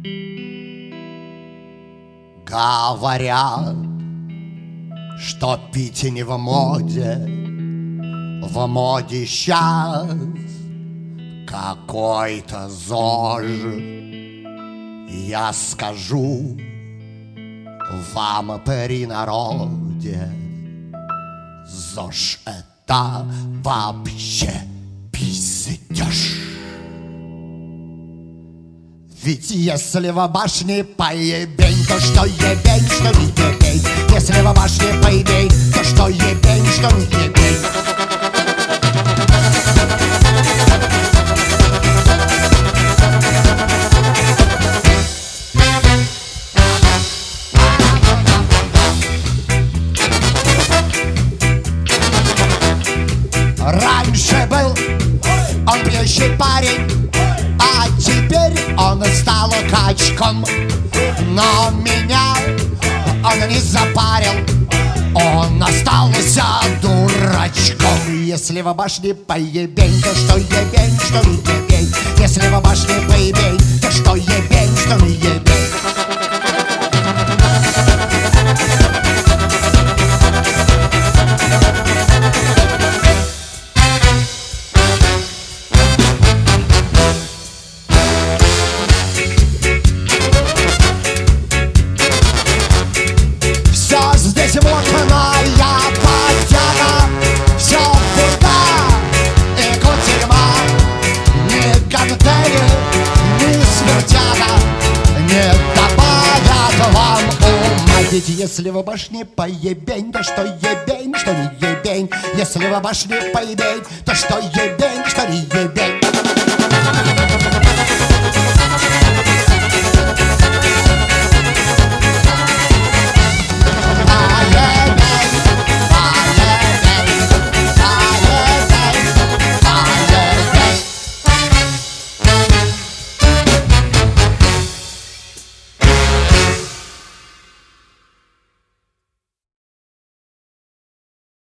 Говорят, что пить не в моде сейчас какой-то ЗОЖ. Я скажу вам при народе, ЗОЖ это вообще пиздеж. Ведь если в башне поебень, то что ебень, что не ебень. Если в башне поебень, то что ебень, что не ебень. Раньше был он пьющий парень, а теперь он стал качком. Но меня он не запарил, он остался дурачком. Если в башне поебень, то что ебень, что не ебень. Если в башне поебень, то что ебень, что не ебень. Здесь мутная подтяга, все вода и кутерьма. Ни коктейли, ни смертяга не добавят вам ума. Ведь если в башне поебень, то что ебень, что не ебень. Если в башне поебень, то что ебень, что не ебень.